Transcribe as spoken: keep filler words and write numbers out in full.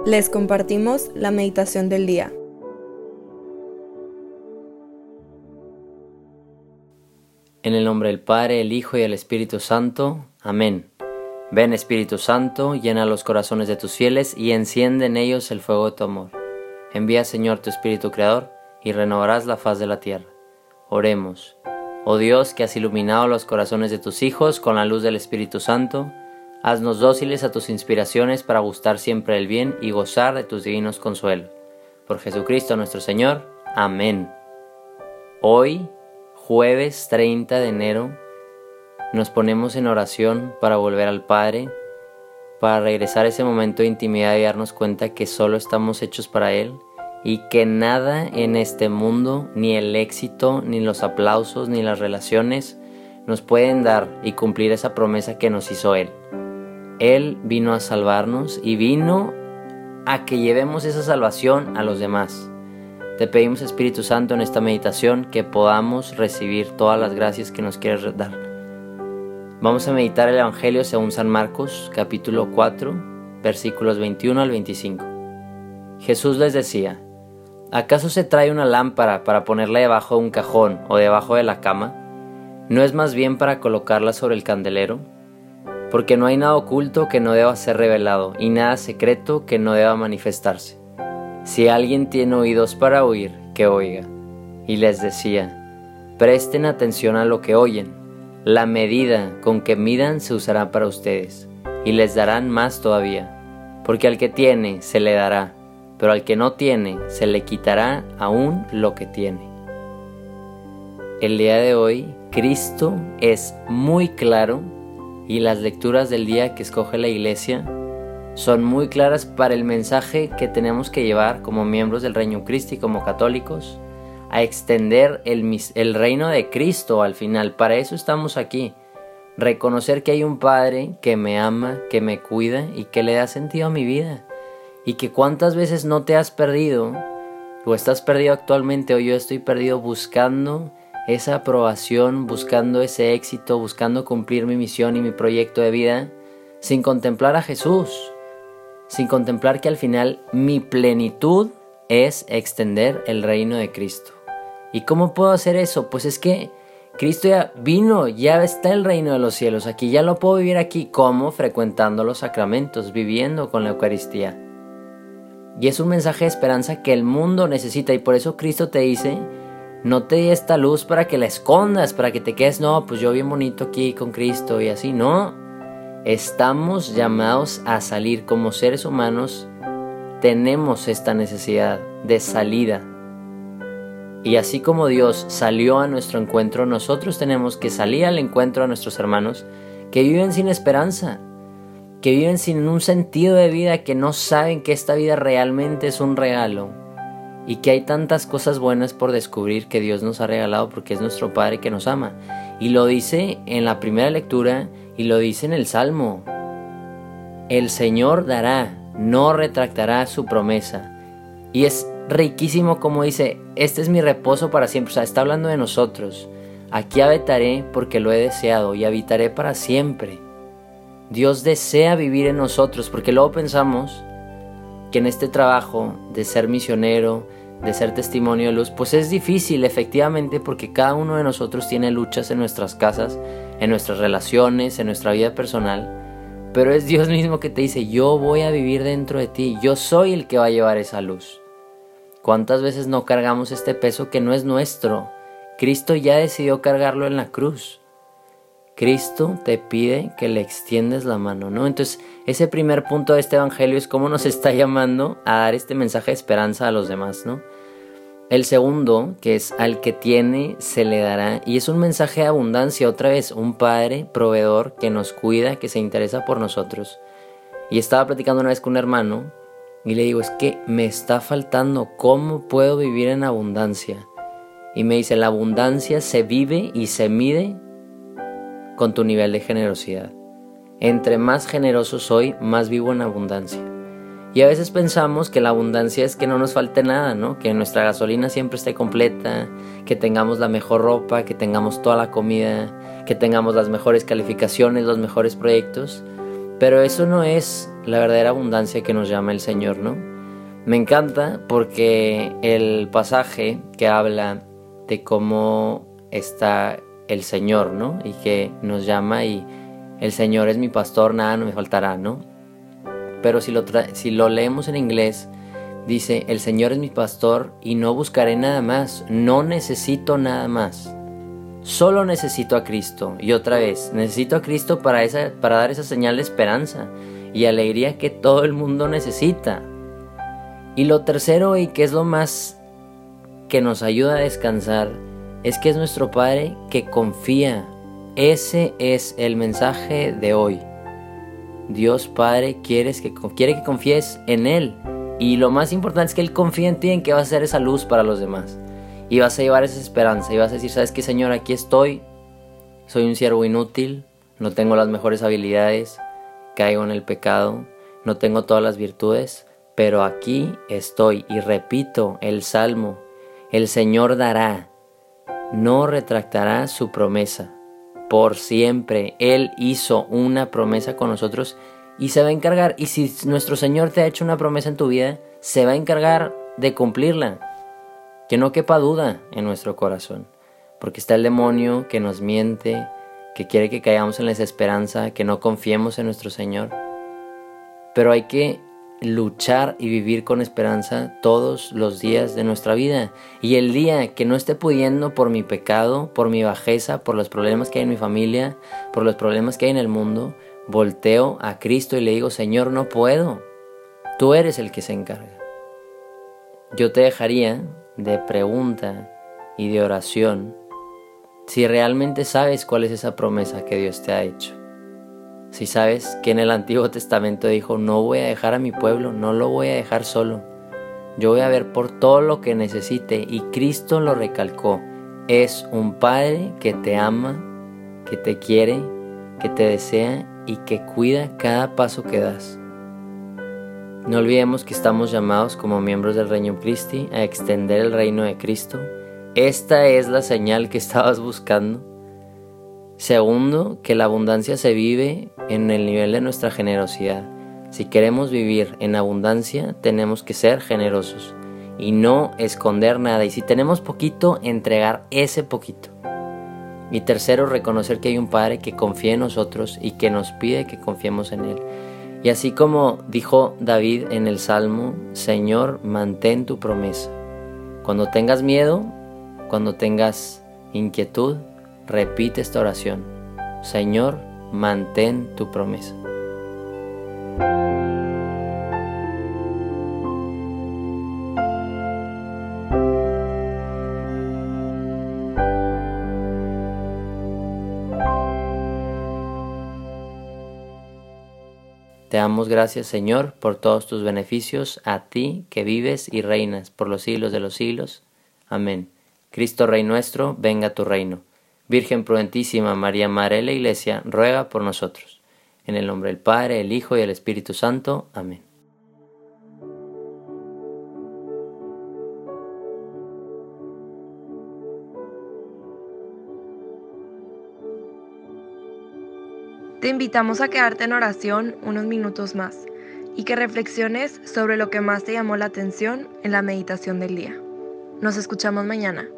Les compartimos la meditación del día. En el nombre del Padre, el Hijo y el Espíritu Santo. Amén. Ven, Espíritu Santo, llena los corazones de tus fieles y enciende en ellos el fuego de tu amor. Envía, Señor, tu Espíritu Creador y renovarás la faz de la tierra. Oremos. Oh Dios, que has iluminado los corazones de tus hijos con la luz del Espíritu Santo, haznos dóciles a tus inspiraciones para gustar siempre del bien y gozar de tus divinos consuelos. Por Jesucristo nuestro Señor. Amén. Hoy, jueves treinta de enero, nos ponemos en oración para volver al Padre, para regresar a ese momento de intimidad y darnos cuenta que solo estamos hechos para Él y que nada en este mundo, ni el éxito, ni los aplausos, ni las relaciones, nos pueden dar y cumplir esa promesa que nos hizo Él. Él vino a salvarnos y vino a que llevemos esa salvación a los demás. Te pedimos, Espíritu Santo, en esta meditación que podamos recibir todas las gracias que nos quieres dar. Vamos a meditar el Evangelio según San Marcos, capítulo cuatro, versículos veintiuno al veinticinco. Jesús les decía: ¿acaso se trae una lámpara para ponerla debajo de un cajón o debajo de la cama? ¿No es más bien para colocarla sobre el candelero? Porque no hay nada oculto que no deba ser revelado, y nada secreto que no deba manifestarse. Si alguien tiene oídos para oír, que oiga. Y les decía: presten atención a lo que oyen. La medida con que midan se usará para ustedes, y les darán más todavía. Porque al que tiene se le dará, pero al que no tiene se le quitará aún lo que tiene. El día de hoy, Cristo es muy claro, y las lecturas del día que escoge la Iglesia son muy claras para el mensaje que tenemos que llevar como miembros del Reino Christi y como católicos, a extender el, el reino de Cristo al final. Para eso estamos aquí, reconocer que hay un Padre que me ama, que me cuida y que le da sentido a mi vida, y que cuántas veces no te has perdido, o estás perdido actualmente, o yo estoy perdido buscando esa aprobación, buscando ese éxito, buscando cumplir mi misión y mi proyecto de vida, sin contemplar a Jesús, sin contemplar que al final mi plenitud es extender el reino de Cristo. ¿Y cómo puedo hacer eso? Pues es que Cristo ya vino, ya está el reino de los cielos aquí, ya lo puedo vivir aquí. ¿Cómo? Frecuentando los sacramentos, viviendo con la Eucaristía. Y es un mensaje de esperanza que el mundo necesita, y por eso Cristo te dice: no te di esta luz para que la escondas, para que te quedes, no, pues yo bien bonito aquí con Cristo y así. No, estamos llamados a salir como seres humanos. Tenemos esta necesidad de salida. Y así como Dios salió a nuestro encuentro, nosotros tenemos que salir al encuentro de nuestros hermanos que viven sin esperanza, que viven sin un sentido de vida, que no saben que esta vida realmente es un regalo. Y que hay tantas cosas buenas por descubrir que Dios nos ha regalado porque es nuestro Padre que nos ama. Y lo dice en la primera lectura y lo dice en el Salmo: el Señor dará, no retractará su promesa. Y es riquísimo como dice: este es mi reposo para siempre. O sea, está hablando de nosotros. Aquí habitaré porque lo he deseado y habitaré para siempre. Dios desea vivir en nosotros, porque luego pensamos que en este trabajo de ser misionero, de ser testimonio de luz, pues es difícil efectivamente, porque cada uno de nosotros tiene luchas en nuestras casas, en nuestras relaciones, en nuestra vida personal, pero es Dios mismo que te dice: yo voy a vivir dentro de ti, yo soy el que va a llevar esa luz. ¿Cuántas veces no cargamos este peso que no es nuestro? Cristo ya decidió cargarlo en la cruz. Cristo te pide que le extiendes la mano, ¿no? Entonces, ese primer punto de este evangelio es cómo nos está llamando a dar este mensaje de esperanza a los demás, ¿no? El segundo, que es: al que tiene se le dará, y es un mensaje de abundancia, otra vez, un Padre proveedor que nos cuida, que se interesa por nosotros. Y estaba platicando una vez con un hermano y le digo: es que me está faltando, ¿cómo puedo vivir en abundancia? Y me dice: la abundancia se vive y se mide con tu nivel de generosidad. Entre más generoso soy, más vivo en abundancia. Y a veces pensamos que la abundancia es que no nos falte nada, ¿no? Que nuestra gasolina siempre esté completa, que tengamos la mejor ropa, que tengamos toda la comida, que tengamos las mejores calificaciones, los mejores proyectos. Pero eso no es la verdadera abundancia que nos llama el Señor, ¿no? Me encanta porque el pasaje que habla de cómo está el Señor, ¿no? Y que nos llama y el Señor es mi pastor, nada no me faltará, ¿no? Pero si lo, tra- si lo leemos en inglés, dice, el Señor es mi pastor y no buscaré nada más, no necesito nada más. Solo necesito a Cristo. Y otra vez, necesito a Cristo para, esa, para dar esa señal de esperanza y alegría que todo el mundo necesita. Y lo tercero, y que es lo más que nos ayuda a descansar, es que es nuestro Padre que confía. Ese es el mensaje de hoy. Dios Padre quieres que, quiere que confíes en Él. Y lo más importante es que Él confía en ti, en que vas a ser esa luz para los demás. Y vas a llevar esa esperanza. Y vas a decir, ¿sabes qué, Señor? Aquí estoy. Soy un siervo inútil. No tengo las mejores habilidades. Caigo en el pecado. No tengo todas las virtudes. Pero aquí estoy. Y repito el Salmo. El Señor dará. No retractará su promesa. Por siempre. Él hizo una promesa con nosotros. Y se va a encargar. Y si nuestro Señor te ha hecho una promesa en tu vida, se va a encargar de cumplirla. Que no quepa duda en nuestro corazón. Porque está el demonio que nos miente, que quiere que caigamos en la desesperanza, que no confiemos en nuestro Señor. Pero hay que luchar y vivir con esperanza todos los días de nuestra vida. Y el día que no esté pudiendo por mi pecado, por mi bajeza, por los problemas que hay en mi familia, por los problemas que hay en el mundo, volteo a Cristo y le digo, Señor, no puedo. Tú eres el que se encarga. Yo te dejaría de pregunta y de oración si realmente sabes cuál es esa promesa que Dios te ha hecho. Si sabes que en el Antiguo Testamento dijo, no voy a dejar a mi pueblo, no lo voy a dejar solo. Yo voy a ver por todo lo que necesite. Y Cristo lo recalcó. Es un Padre que te ama, que te quiere, que te desea y que cuida cada paso que das. No olvidemos que estamos llamados como miembros del Reino Christi a extender el reino de Cristo. Esta es la señal que estabas buscando. Segundo, que la abundancia se vive en el nivel de nuestra generosidad. Si queremos vivir en abundancia, tenemos que ser generosos y no esconder nada. Y si tenemos poquito, entregar ese poquito. Y tercero, reconocer que hay un Padre que confía en nosotros y que nos pide que confiemos en Él. Y así como dijo David en el Salmo, Señor, mantén tu promesa. Cuando tengas miedo, cuando tengas inquietud, repite esta oración. Señor, mantén tu promesa. Te damos gracias, Señor, por todos tus beneficios, a ti que vives y reinas por los siglos de los siglos. Amén. Cristo Rey nuestro, venga tu reino. Virgen prudentísima, María, Madre de la Iglesia, ruega por nosotros. En el nombre del Padre, el Hijo y el Espíritu Santo. Amén. Te invitamos a quedarte en oración unos minutos más y que reflexiones sobre lo que más te llamó la atención en la meditación del día. Nos escuchamos mañana.